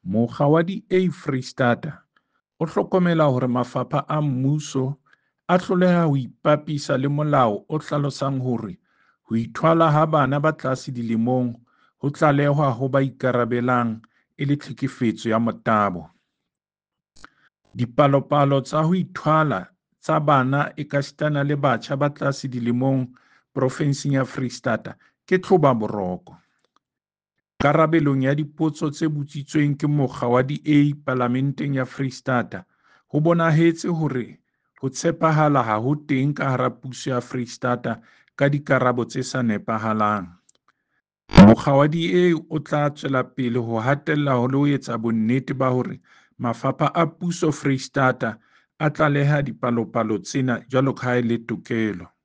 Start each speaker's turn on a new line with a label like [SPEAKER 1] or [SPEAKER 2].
[SPEAKER 1] Mokga wa di-A Freistata o hlokomela hore mafapha a mmuso a hloleha ho ipapisa le molao o hlalosang hore ho ithwala ha bana ba tlase dilemong ho tlalehwa ho ba ikarabelang e le tlhekefetso ya motabo. Dipalopalo tsa ho ithwala tsa bana ekasitana le batjha ba tlase dilemong profenseng ya Freistata ke tlhoba boroko. Karabelong ya dipotso tse botsitsweng ke mokga wa di-A Palamenteng ya Freistata, ho bonahetse hore ho tshepahala ha ho teng ka hara puso ya Freistata ka dikarabo tse sa nepahalang. Mokga wa di-A o tla tswela pele ho hatella le ho etsa bonnete ba hore mafapha a puso Freistata a tlaleha dipalopalo tsena jwalo ka ha e le tokelo.